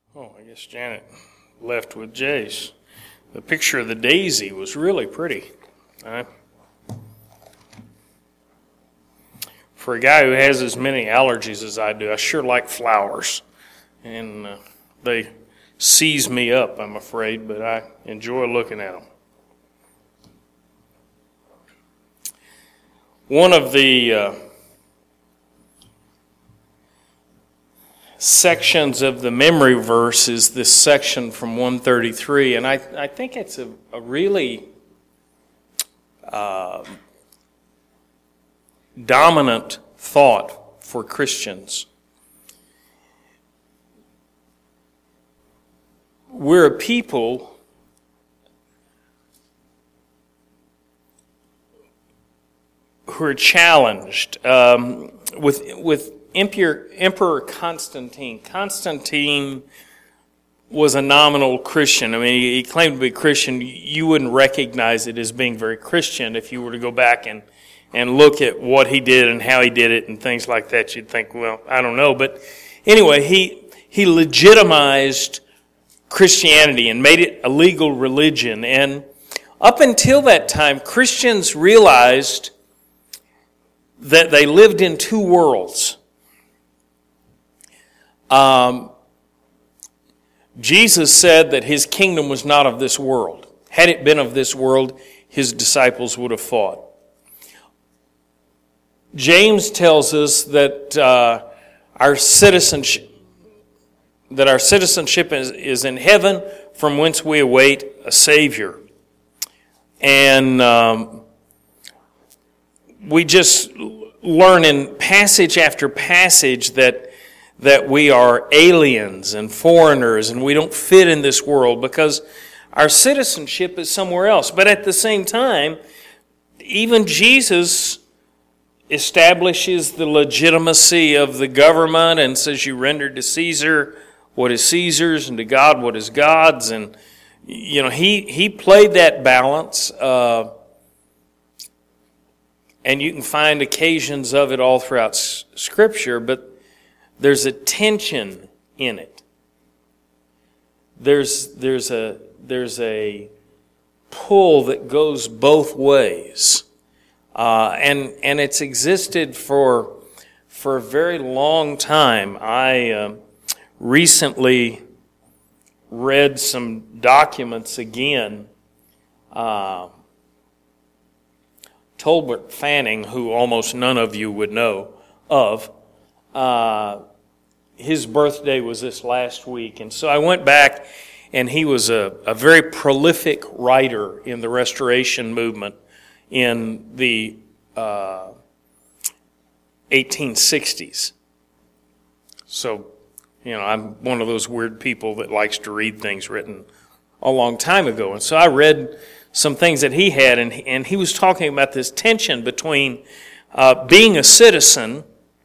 Oh, I guess Janet left with Jace. The picture of the daisy was really pretty. For a guy who has as many allergies as I do, I sure like flowers. And they seize me up, I'm afraid, but I enjoy looking at them. One of the sections of the memory verse is this section from 133, and I think it's a really dominant thought for Christians. We're a people who are challenged with Emperor Constantine. Constantine was a nominal Christian. I mean, he claimed to be Christian. You wouldn't recognize it as being very Christian if you were to go back and look at what he did and how he did it and things like that. You'd think, well, I don't know. But anyway, he legitimized Christianity and made it a legal religion. And up until that time, Christians realized that they lived in two worlds. Jesus said that his kingdom was not of this world. Had it been of this world, his disciples would have fought. James tells us that our citizenship is in heaven, from whence we await a Savior. And we just learn in passage after passage that we are aliens and foreigners and we don't fit in this world because our citizenship is somewhere else. But at the same time, even Jesus establishes the legitimacy of the government and says you render to Caesar what is Caesar's and to God what is God's. And, you know, he played that balance. And you can find occasions of it all throughout Scripture, but there's a tension in it. There's a pull that goes both ways, and it's existed for a very long time. I recently read some documents again. Tolbert Fanning, who almost none of you would know of, his birthday was this last week. And so I went back, and he was a very prolific writer in the Restoration movement in the 1860s. So, you know, I'm one of those weird people that likes to read things written a long time ago. And so I read some things that he had, and he was talking about this tension between being a citizen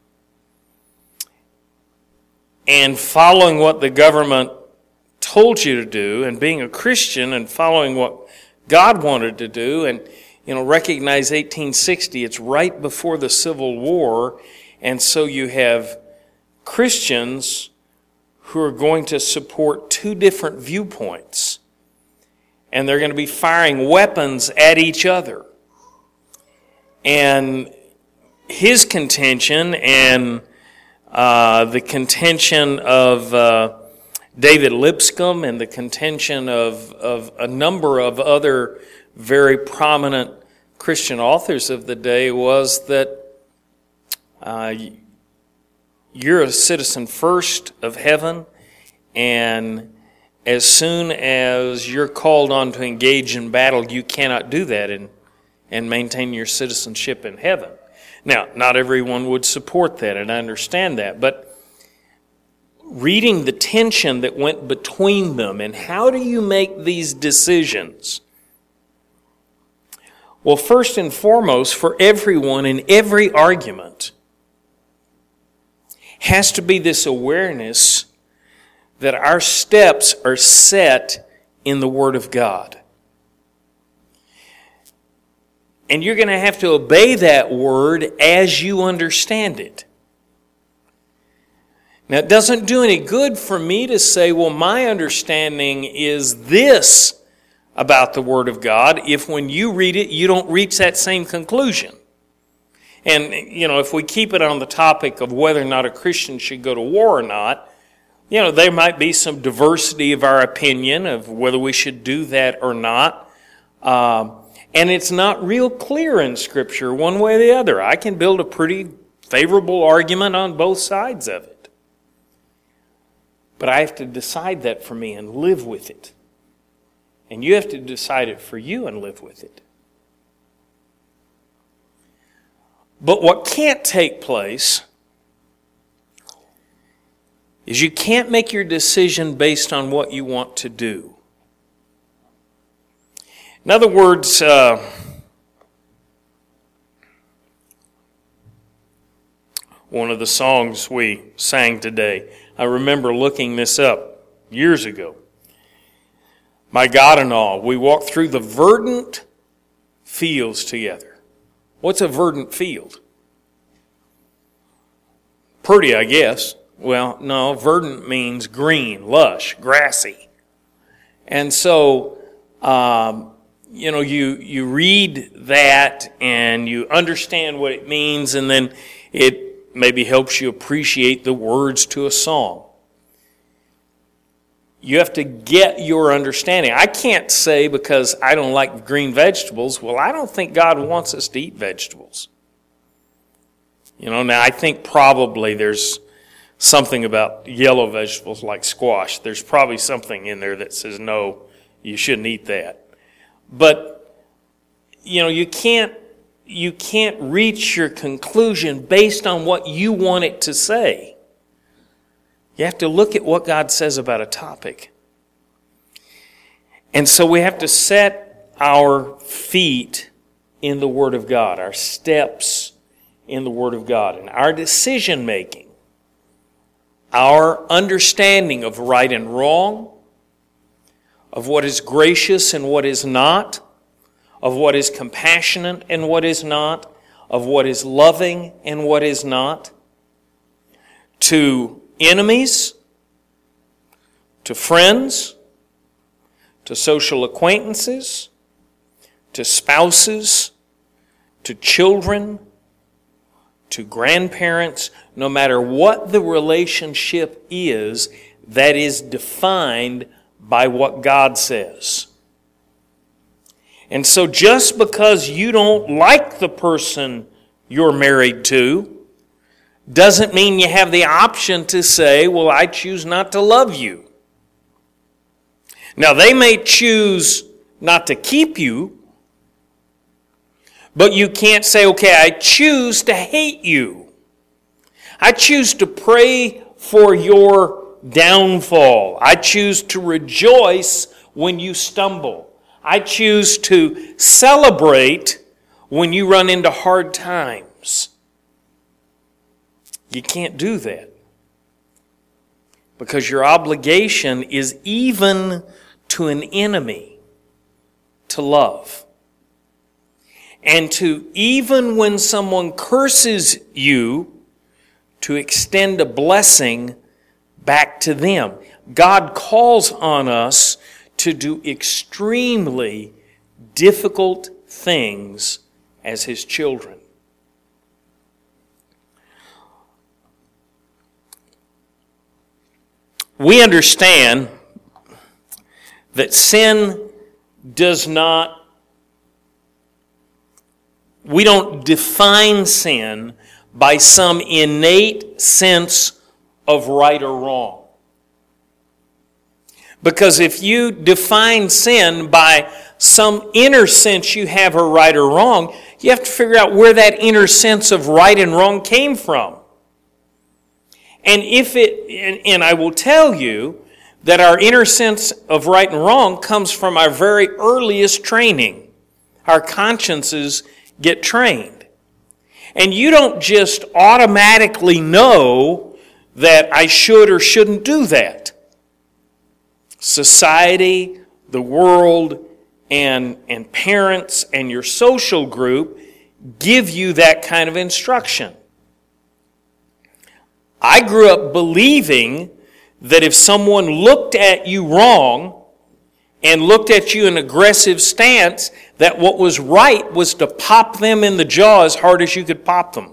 and following what the government told you to do, and being a Christian and following what God wanted to do. And, you know, recognize 1860, it's right before the Civil War, and so you have Christians who are going to support two different viewpoints. And they're going to be firing weapons at each other. And his contention and the contention of David Lipscomb and the contention of a number of other very prominent Christian authors of the day was that you're a citizen first of heaven, and as soon as you're called on to engage in battle, you cannot do that and maintain your citizenship in heaven. Now, not everyone would support that, and I understand that, but reading the tension that went between them, and how do you make these decisions? Well, first and foremost, for everyone in every argument, has to be this awareness that our steps are set in the Word of God. And you're going to have to obey that Word as you understand it. Now, it doesn't do any good for me to say, well, my understanding is this about the Word of God, if when you read it, you don't reach that same conclusion. And, if we keep it on the topic of whether or not a Christian should go to war or not, there might be some diversity of our opinion of whether we should do that or not. And it's not real clear in Scripture one way or the other. I can build a pretty favorable argument on both sides of it. But I have to decide that for me and live with it. And you have to decide it for you and live with it. But what can't take place is you can't make your decision based on what you want to do. In other words, one of the songs we sang today, I remember looking this up years ago. My God and all, we walked through the verdant fields together. What's a verdant field? Pretty, I guess. Well, no, verdant means green, lush, grassy. And so, you read that and you understand what it means, and then it maybe helps you appreciate the words to a song. You have to get your understanding. I can't say because I don't like green vegetables, well, I don't think God wants us to eat vegetables. Now I think probably there's something about yellow vegetables like squash. There's probably something in there that says, no, you shouldn't eat that. But, you can't reach your conclusion based on what you want it to say. You have to look at what God says about a topic. And so we have to set our feet in the Word of God, our steps in the Word of God, and our decision making, our understanding of right and wrong, of what is gracious and what is not, of what is compassionate and what is not, of what is loving and what is not, to enemies, to friends, to social acquaintances, to spouses, to children, to grandparents, no matter what the relationship is, that is defined by what God says. And so just because you don't like the person you're married to, doesn't mean you have the option to say, well, I choose not to love you. Now, they may choose not to keep you, but you can't say, okay, I choose to hate you. I choose to pray for your downfall. I choose to rejoice when you stumble. I choose to celebrate when you run into hard times. You can't do that. Because your obligation is even to an enemy to love. And to, even when someone curses you, to extend a blessing back to them. God calls on us to do extremely difficult things as His children. We understand that sin does not, we don't define sin by some innate sense of right or wrong. Because if you define sin by some inner sense you have of right or wrong, you have to figure out where that inner sense of right and wrong came from. And and I will tell you that our inner sense of right and wrong comes from our very earliest training. Our consciences get trained. And you don't just automatically know that I should or shouldn't do that. Society, the world, and parents and your social group give you that kind of instruction. I grew up believing that if someone looked at you wrong and looked at you in an aggressive stance, that what was right was to pop them in the jaw as hard as you could pop them.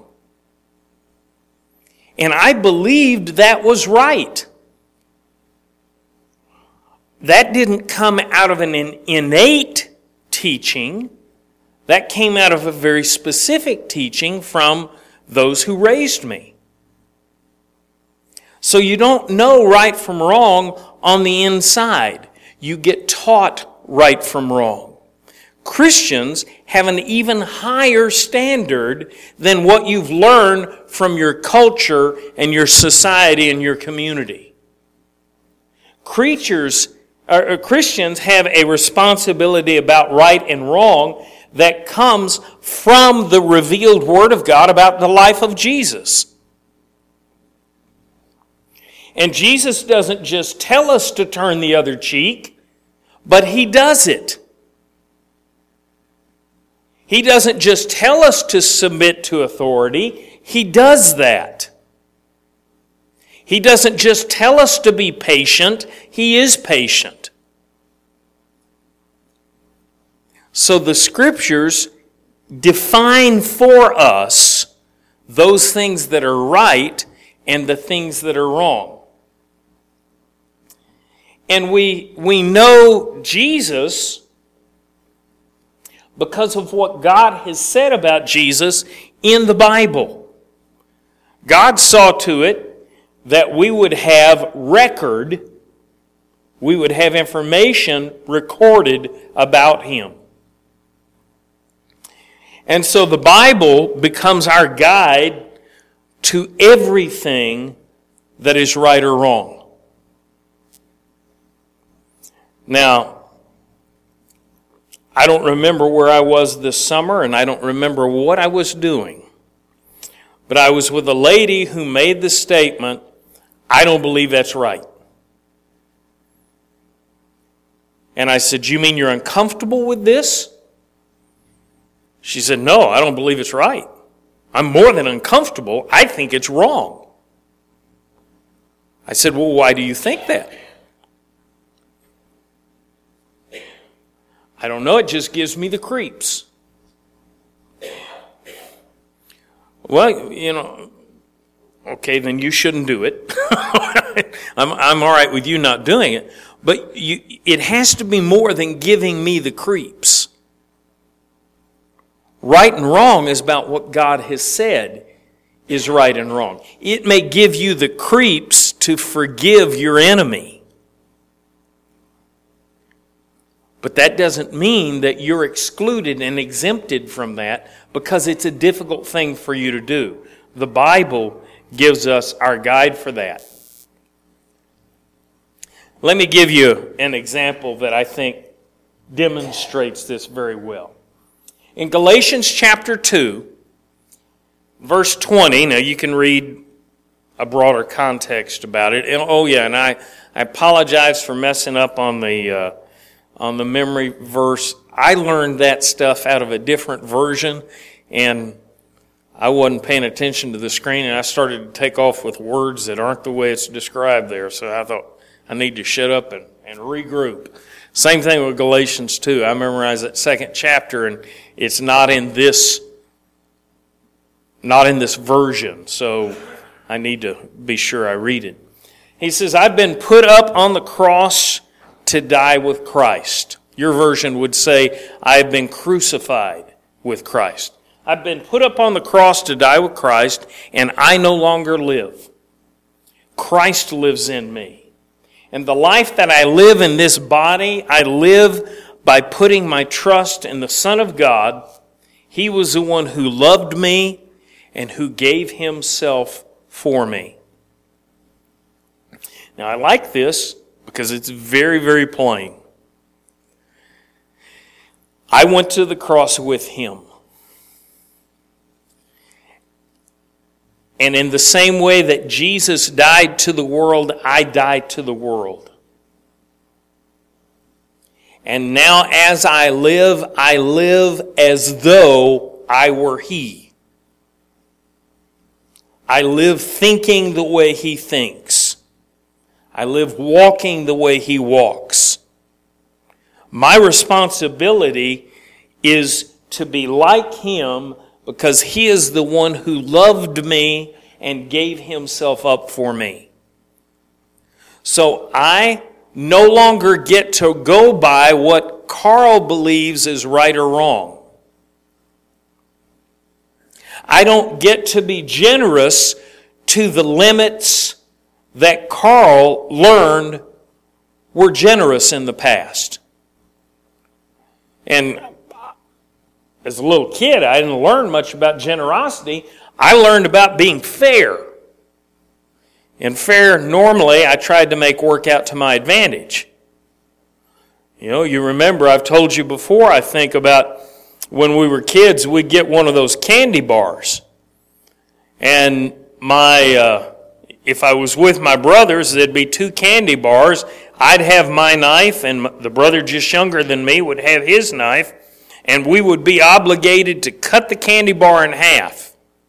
And I believed that was right. That didn't come out of an innate teaching. That came out of a very specific teaching from those who raised me. So you don't know right from wrong on the inside. You get taught right from wrong. Christians have an even higher standard than what you've learned from your culture and your society and your community. Christians have a responsibility about right and wrong that comes from the revealed Word of God about the life of Jesus. And Jesus doesn't just tell us to turn the other cheek, but He does it. He doesn't just tell us to submit to authority, He does that. He doesn't just tell us to be patient, He is patient. So the Scriptures define for us those things that are right and the things that are wrong. And we know Jesus because of what God has said about Jesus in the Bible. God saw to it that we would have record, we would have information recorded about Him. And so the Bible becomes our guide to everything that is right or wrong. Now, I don't remember where I was this summer, and I don't remember what I was doing. But I was with a lady who made the statement, "I don't believe that's right." And I said, "You mean you're uncomfortable with this?" She said, "No, I don't believe it's right. I'm more than uncomfortable. I think it's wrong." I said, "Well, why do you think that?" "I don't know, it just gives me the creeps." Well, okay, then you shouldn't do it. I'm all right with you not doing it. But it has to be more than giving me the creeps. Right and wrong is about what God has said is right and wrong. It may give you the creeps to forgive your enemy. But that doesn't mean that you're excluded and exempted from that because it's a difficult thing for you to do. The Bible gives us our guide for that. Let me give you an example that I think demonstrates this very well. In Galatians chapter 2, verse 20, now you can read a broader context about it. And I apologize for messing up on the memory verse. I learned that stuff out of a different version, and I wasn't paying attention to the screen, and I started to take off with words that aren't the way it's described there. So I thought, I need to shut up and regroup. Same thing with Galatians 2. I memorized that second chapter, and it's not in this version, so I need to be sure I read it. He says, "I've been put up on the cross to die with Christ." Your version would say, "I've been crucified with Christ." I've been put up on the cross to die with Christ, and I no longer live. Christ lives in me. And the life that I live in this body, I live by putting my trust in the Son of God. He was the one who loved me and who gave Himself for me. Now, I like this because it's very, very plain. I went to the cross with Him. And in the same way that Jesus died to the world, I died to the world. And now as I live as though I were He. I live thinking the way He thinks. I live walking the way He walks. My responsibility is to be like Him because He is the one who loved me and gave Himself up for me. So I no longer get to go by what Carl believes is right or wrong. I don't get to be generous to the limits that Carl learned were generous in the past. And as a little kid, I didn't learn much about generosity. I learned about being fair. And fair, normally, I tried to make work out to my advantage. You remember, I've told you before, I think, about when we were kids, we'd get one of those candy bars. And if I was with my brothers, there'd be 2 candy bars. I'd have my knife, and the brother just younger than me would have his knife, and we would be obligated to cut the candy bar in half.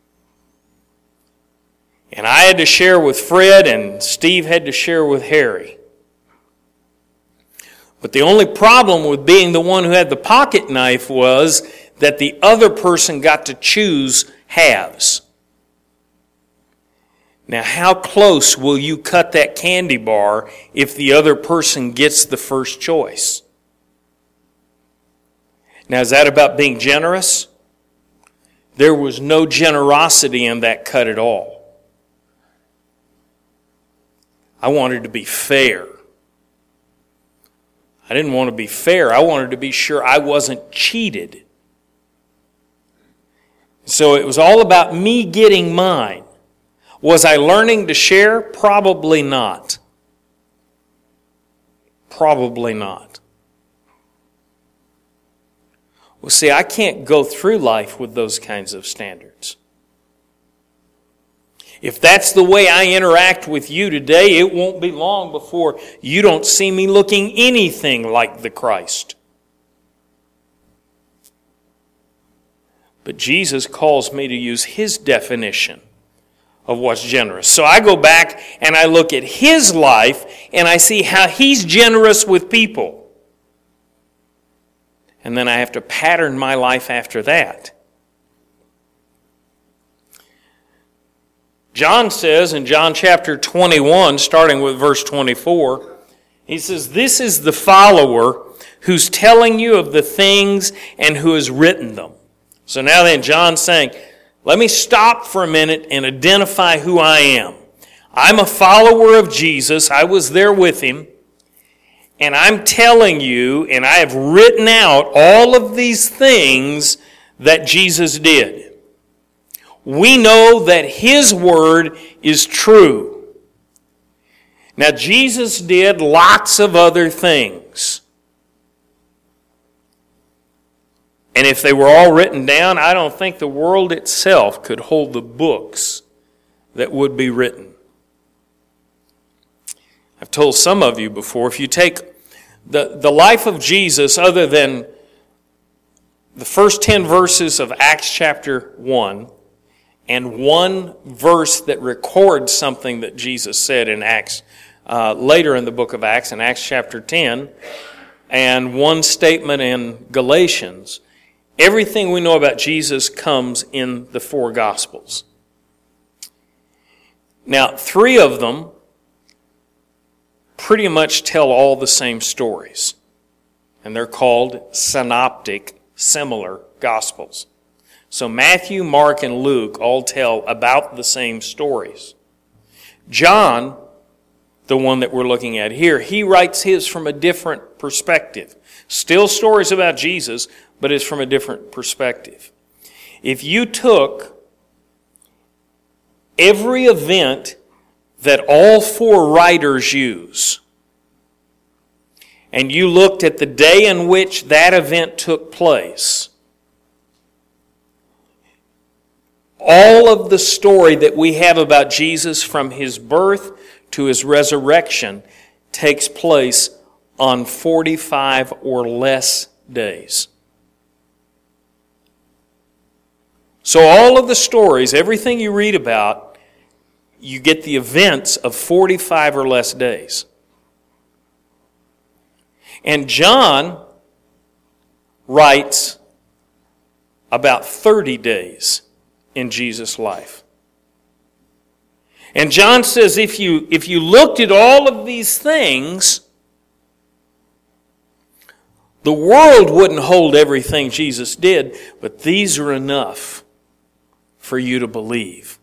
And I had to share with Fred, and Steve had to share with Harry. But the only problem with being the one who had the pocket knife was that the other person got to choose halves. Now, how close will you cut that candy bar if the other person gets the first choice? Now, is that about being generous? There was no generosity in that cut at all. I wanted to be fair. I didn't want to be fair. I wanted to be sure I wasn't cheated. So it was all about me getting mine. Was I learning to share? Probably not. Probably not. Well, see, I can't go through life with those kinds of standards. If that's the way I interact with you today, it won't be long before you don't see me looking anything like the Christ. But Jesus calls me to use His definition of what's generous. So I go back and I look at His life and I see how He's generous with people. And then I have to pattern my life after that. John says in John chapter 21, starting with verse 24, he says, "This is the follower who's telling you of the things and who has written them." So now then, John's saying, let me stop for a minute and identify who I am. I'm a follower of Jesus. I was there with Him. And I'm telling you, and I have written out all of these things that Jesus did. We know that His word is true. Now, Jesus did lots of other things. And if they were all written down, I don't think the world itself could hold the books that would be written. I've told some of you before, if you take the life of Jesus, other than the first 10 verses of Acts chapter 1, and one verse that records something that Jesus said in Acts, later in the book of Acts, in Acts chapter 10, and one statement in Galatians, everything we know about Jesus comes in the 4 Gospels. Now, 3 of them pretty much tell all the same stories. And they're called synoptic, similar Gospels. So Matthew, Mark, and Luke all tell about the same stories. John, the one that we're looking at here, he writes his from a different perspective. Still stories about Jesus, but it's from a different perspective. If you took every event that all 4 writers use, and you looked at the day in which that event took place, all of the story that we have about Jesus from His birth to His resurrection takes place on 45 or less days. So all of the stories, everything you read about, you get the events of 45 or less days. And John writes about 30 days in Jesus' life. And John says if you looked at all of these things, the world wouldn't hold everything Jesus did, but these are enough for you to believe.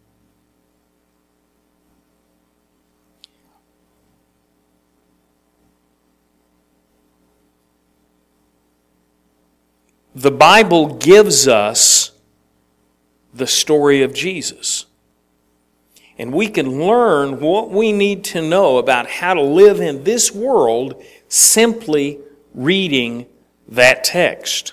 The Bible gives us the story of Jesus. And we can learn what we need to know about how to live in this world simply reading that text.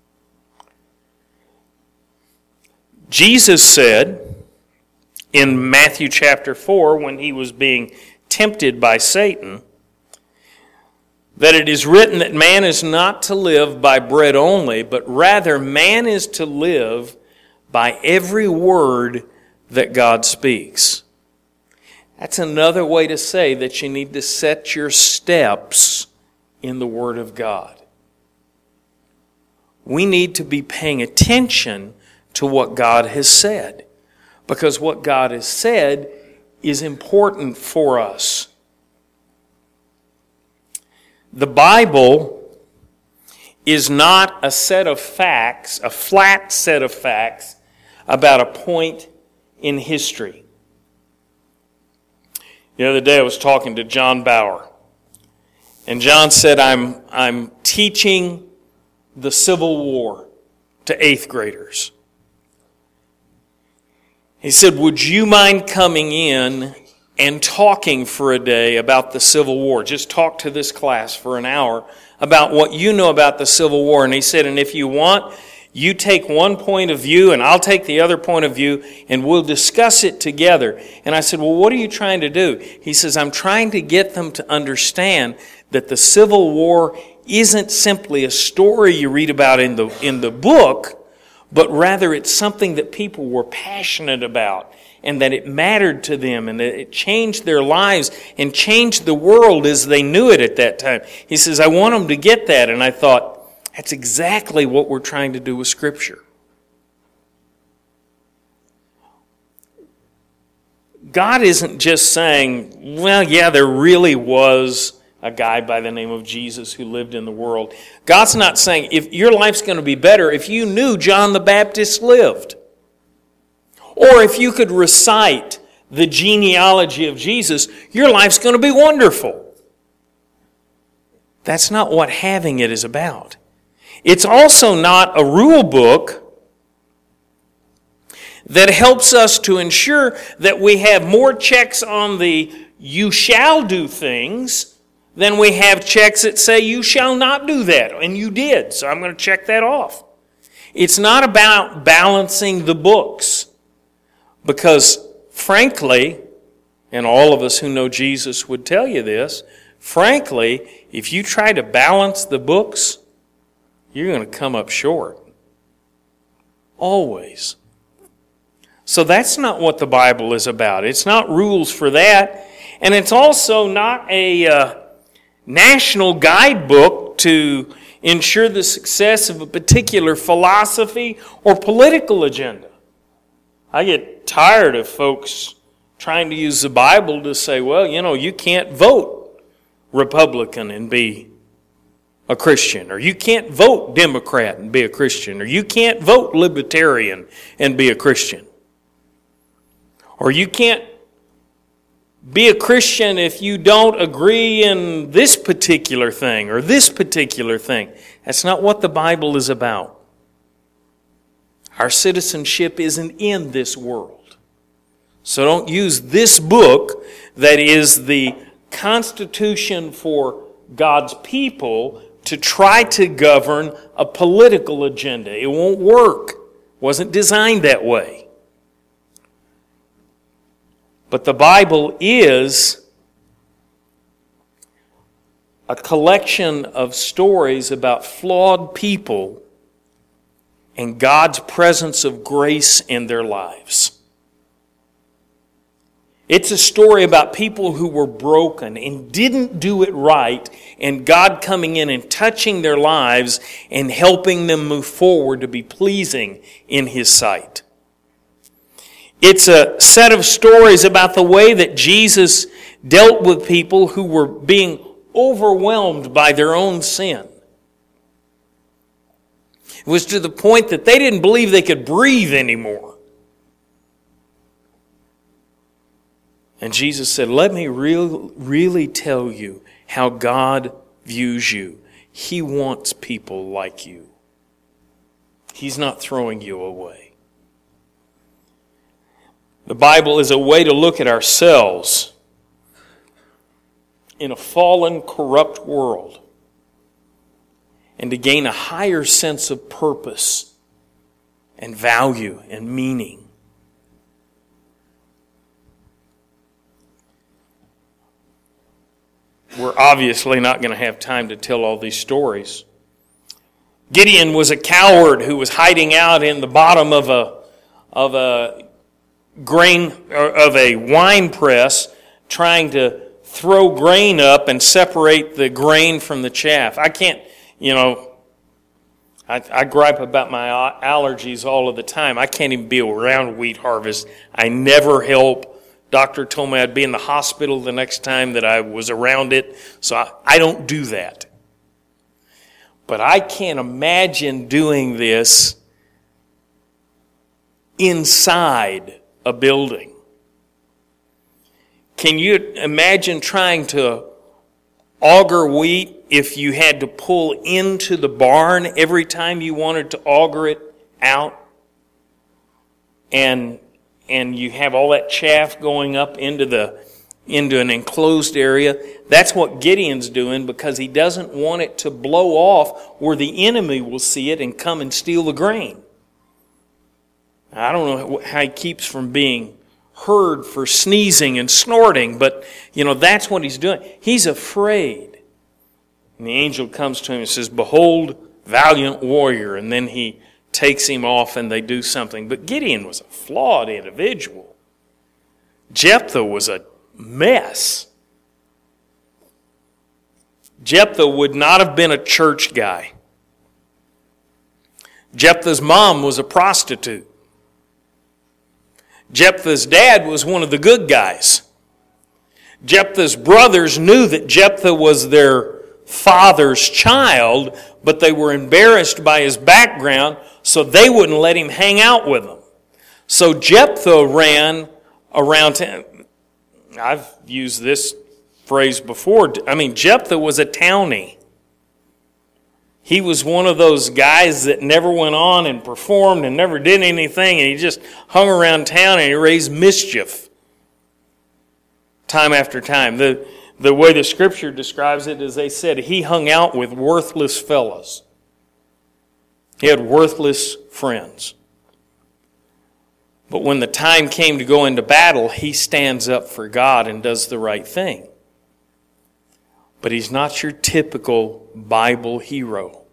Jesus said in Matthew chapter 4, when he was being tempted by Satan, that it is written that man is not to live by bread only, but rather man is to live by every word that God speaks. That's another way to say that you need to set your steps in the Word of God. We need to be paying attention to what God has said, because what God has said is important for us. The Bible is not a set of facts, a flat set of facts about a point in history. The other day I was talking to John Bauer, and John said, I'm teaching the Civil War to 8th graders. He said, would you mind coming in and talking for a day about the Civil War? Just talk to this class for an hour about what you know about the Civil War. And he said, and if you want, you take one point of view and I'll take the other point of view and we'll discuss it together. And I said, well, what are you trying to do? He says, I'm trying to get them to understand that the Civil War isn't simply a story you read about in the book, but rather it's something that people were passionate about and that it mattered to them and that it changed their lives and changed the world as they knew it at that time. He says, I want them to get that. And I thought, that's exactly what we're trying to do with Scripture. God isn't just saying, well, yeah, there really was a guy by the name of Jesus who lived in the world. God's not saying, if your life's going to be better if you knew John the Baptist lived. Or if you could recite the genealogy of Jesus, your life's going to be wonderful. That's not what having it is about. It's also not a rule book that helps us to ensure that we have more checks on the you shall do things than we have checks that say you shall not do that, and you did, so I'm going to check that off. It's not about balancing the books, because frankly, and all of us who know Jesus would tell you this, frankly, if you try to balance the books, you're going to come up short. Always. So that's not what the Bible is about. It's not rules for that. And it's also not a national guidebook to ensure the success of a particular philosophy or political agenda. I get tired of folks trying to use the Bible to say, well, you can't vote Republican and be a Christian, or you can't vote Democrat and be a Christian, or you can't vote Libertarian and be a Christian, or you can't be a Christian if you don't agree in this particular thing or this particular thing. That's not what the Bible is about. Our citizenship isn't in this world. So don't use this book that is the Constitution for God's people to try to govern a political agenda. It won't work. It wasn't designed that way. But the Bible is a collection of stories about flawed people and God's presence of grace in their lives. It's a story about people who were broken and didn't do it right, and God coming in and touching their lives and helping them move forward to be pleasing in His sight. It's a set of stories about the way that Jesus dealt with people who were being overwhelmed by their own sin. It was to the point that they didn't believe they could breathe anymore. And Jesus said, let me really tell you how God views you. He wants people like you. He's not throwing you away. The Bible is a way to look at ourselves in a fallen, corrupt world and to gain a higher sense of purpose and value and meaning. We're obviously not going to have time to tell all these stories. Gideon was a coward who was hiding out in the bottom of a wine press, trying to throw grain up and separate the grain from the chaff. I can't, I gripe about my allergies all of the time. I can't even be around wheat harvest. I never help. Doctor told me I'd be in the hospital the next time that I was around it, so I don't do that. But I can't imagine doing this inside a building. Can you imagine trying to auger wheat if you had to pull into the barn every time you wanted to auger it out? And you have all that chaff going up into an enclosed area. That's what Gideon's doing, because he doesn't want it to blow off where the enemy will see it and come and steal the grain. I don't know how he keeps from being heard for sneezing and snorting, but that's what he's doing. He's afraid. And the angel comes to him and says, "Behold, valiant warrior," and then he takes him off and they do something. But Gideon was a flawed individual. Jephthah was a mess. Jephthah would not have been a church guy. Jephthah's mom was a prostitute. Jephthah's dad was one of the good guys. Jephthah's brothers knew that Jephthah was their father's child, but they were embarrassed by his background, so they wouldn't let him hang out with them. So Jephthah ran around town. I've used this phrase before. Jephthah was a townie. He was one of those guys that never went on and performed and never did anything, and he just hung around town and he raised mischief time after time. The way the Scripture describes it is, they said he hung out with worthless fellows. He had worthless friends. But when the time came to go into battle, he stands up for God and does the right thing. But he's not your typical Bible hero.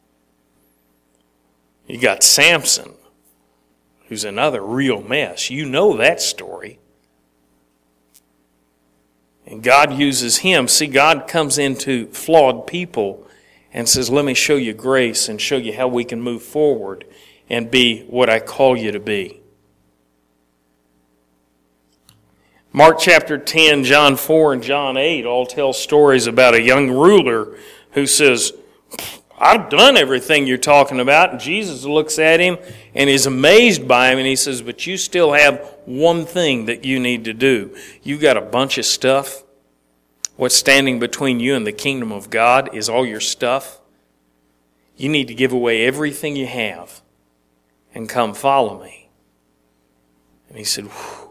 You got Samson, who's another real mess. You know that story. And God uses him. See, God comes into flawed people and says, let me show you grace and show you how we can move forward and be what I call you to be. Mark chapter 10, John 4, and John 8 all tell stories about a young ruler who says, I've done everything you're talking about. And Jesus looks at him and is amazed by him, and he says, but you still have one thing that you need to do. You've got a bunch of stuff. What's standing between you and the kingdom of God is all your stuff. You need to give away everything you have and come follow me. And he said, whew.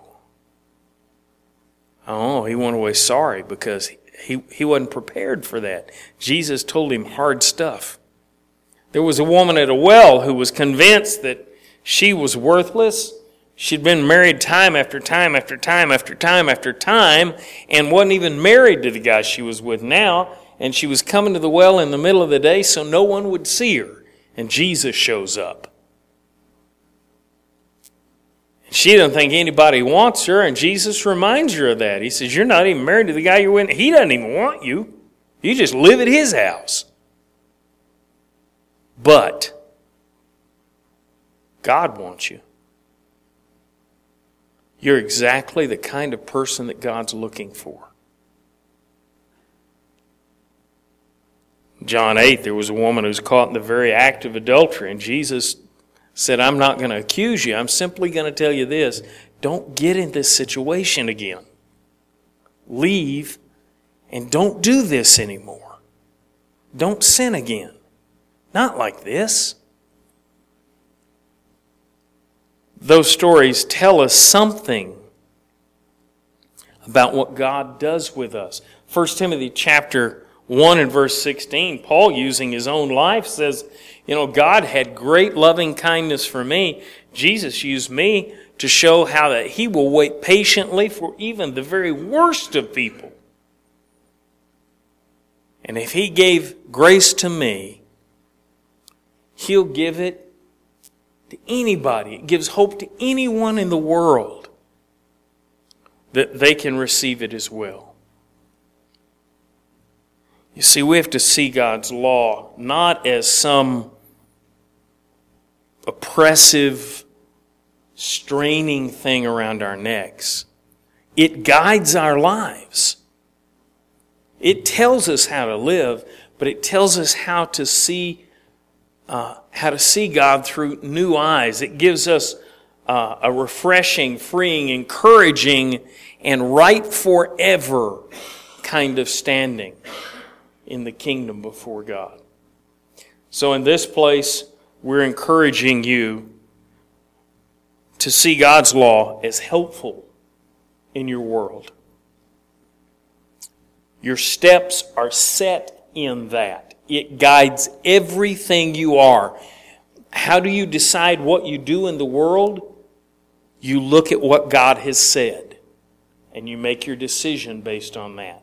Oh, he went away sorry because he wasn't prepared for that. Jesus told him hard stuff. There was a woman at a well who was convinced that she was worthless. She'd been married time after time after time after time after time and wasn't even married to the guy she was with now. And she was coming to the well in the middle of the day so no one would see her. And Jesus shows up. She doesn't think anybody wants her, and Jesus reminds her of that. He says, you're not even married to the guy you're with. He doesn't even want you. You just live at his house. But God wants you. You're exactly the kind of person that God's looking for. John 8, there was a woman who was caught in the very act of adultery, and Jesus said, I'm not going to accuse you. I'm simply going to tell you this. Don't get in this situation again. Leave and don't do this anymore. Don't sin again. Not like this. Those stories tell us something about what God does with us. 1 Timothy chapter 1 and verse 16, Paul, using his own life, says, God had great loving kindness for me. Jesus used me to show how that he will wait patiently for even the very worst of people. And if he gave grace to me, he'll give it to anybody. It gives hope to anyone in the world that they can receive it as well. You see, we have to see God's law not as some oppressive, straining thing around our necks. It guides our lives. It tells us how to live, but it tells us how to see God through new eyes. It gives us a refreshing, freeing, encouraging, and right forever kind of standing in the kingdom before God. So in this place, we're encouraging you to see God's law as helpful in your world. Your steps are set in that. It guides everything you are. How do you decide what you do in the world? You look at what God has said, and you make your decision based on that.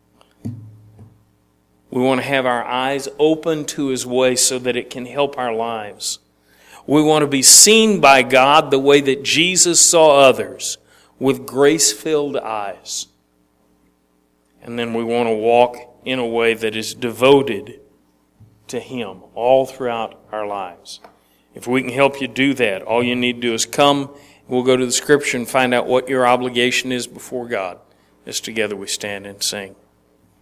We want to have our eyes open to His way so that it can help our lives. We want to be seen by God the way that Jesus saw others, with grace-filled eyes. And then we want to walk in a way that is devoted to Him all throughout our lives. If we can help you do that, all you need to do is come. We'll go to the Scripture and find out what your obligation is before God as together we stand and sing.